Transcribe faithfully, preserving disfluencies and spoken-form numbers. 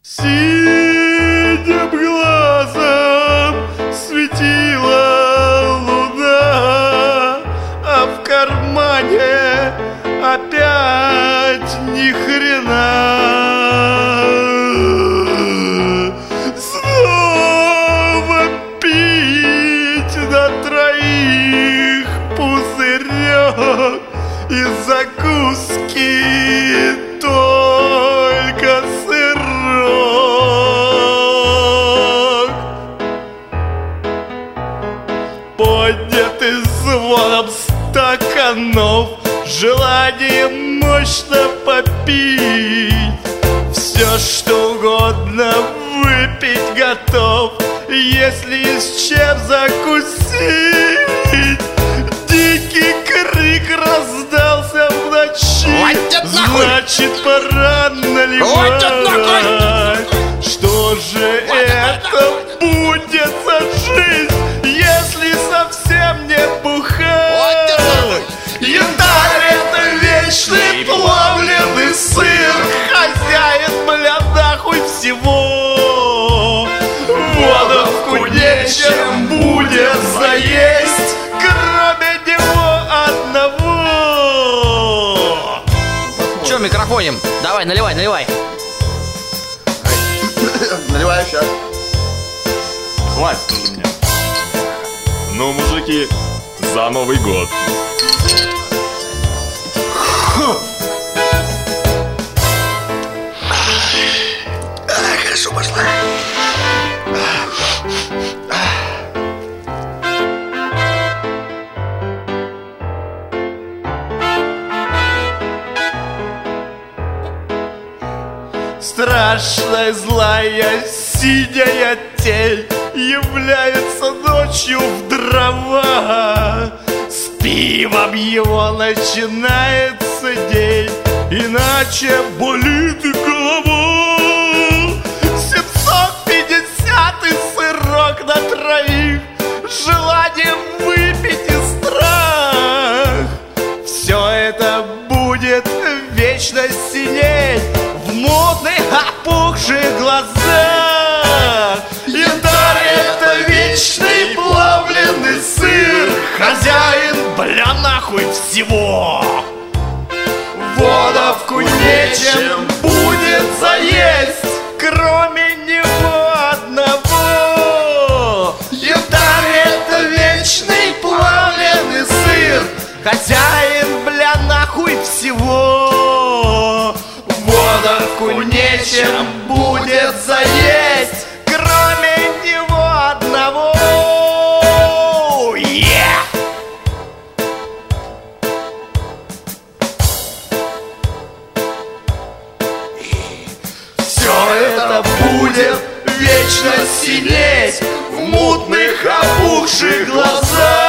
Синим глазом светила луна, а в кармане опять ни хрена. Снова пить на троих пузырек и закуски только сырок. Поднятый звоном стаканов, желание мощно попить, все что угодно выпить готов, если есть чем закусить. Дикий крик раздался в ночи, значит пора наливать. Что же это будет за жизнь, если совсем не бухать? Янтарь — это вечный плавленый сыр, хозяин, бля, нахуй всего. Вода вкуснее, чем будет заесть, кроме него одного. Че микрофоним? Давай, наливай, наливай. Наливаю сейчас. Хватит уже меня. Ну, мужики, за Новый год. Хорошо пошла. Страшная злая синяя тень является ночью в дрова. С пивом его начинается день, иначе болит и голова. семьсот пятидесятый сырок на троих, желание выпить и страх. Все это будет вечно синеть в мутных опухших глазах. Янтарь — это вечный плавленый сыр, хозяин, бля, нахуй всего. Вода вкуснее, чем будет заесть, кроме него одного. Янтарь — это вечный плавленый сыр, хозяин, бля, нахуй всего. Вода вкуснее, чем будет заесть, кроме него одного. Yeah! Все это будет вечно синеть в мутных опухших глазах.